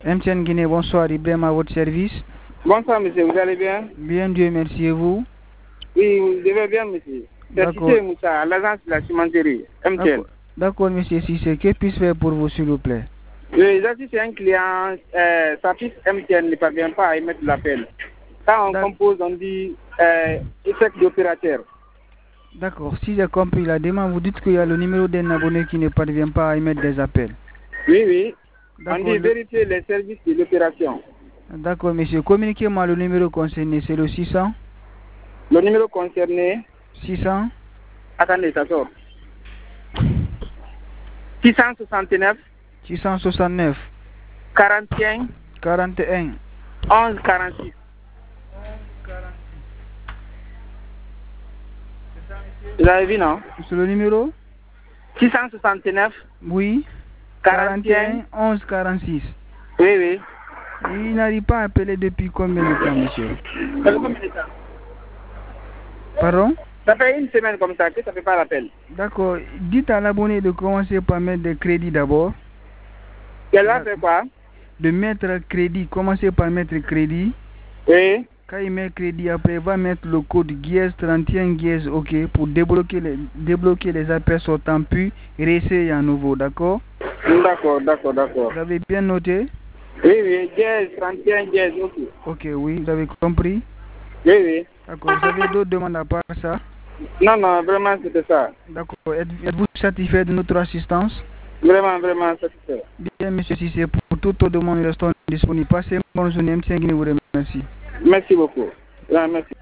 MTN Guinée, bonsoir, Ibrahim à votre service. Bonsoir, monsieur, vous allez bien? Bien, Dieu merci, et vous? Oui, je vais bien, monsieur. D'accord. C'est Moussa, à l'agence de la cimenterie, MTN. D'accord, monsieur Cissé, que puis-je faire pour vous, s'il vous plaît? Oui, là, si c'est un client, sa fiche MTN ne parvient pas à émettre l'appel. Quand on compose, on dit échec d'opérateur. D'accord, si j'ai compris la demande, vous dites qu'il y a le numéro d'un abonné qui ne parvient pas à émettre des appels. Oui, oui. On dit vérifier les services de l'opération. D'accord, monsieur. Communiquez-moi le numéro concerné. C'est le 600. Le numéro concerné. 600. Attendez, ça sort. 669. 669. 41. 41. 11 46. Vous avez vu, non? C'est le numéro 669. Oui. 41 11 46. Oui, oui. Il n'arrive pas à appeler depuis combien de temps, monsieur? Ça fait combien de temps? Pardon? Ça fait une semaine comme ça que ça ne fait pas l'appel. D'accord. Dites à l'abonné de commencer par mettre des crédits d'abord. Elle va faire quoi? De mettre crédit. Commencer par mettre crédit. Oui. Quand il met crédit, après, il va mettre le code GIES 31 GIES OK pour débloquer les appels sortants, puis réessayer à nouveau, d'accord? D'accord. Vous avez bien noté? Oui, GIES 31 GIES, OK. OK, oui, vous avez compris? Oui. D'accord, vous avez d'autres demandes à part ça? Non, vraiment, c'était ça. D'accord, êtes-vous satisfait de notre assistance? Vraiment satisfait. Bien, monsieur, si c'est pour toute demande, nous restons disponibles. Passez une bonne journée, MTN Guinée vous remercie. Merci beaucoup. Merci.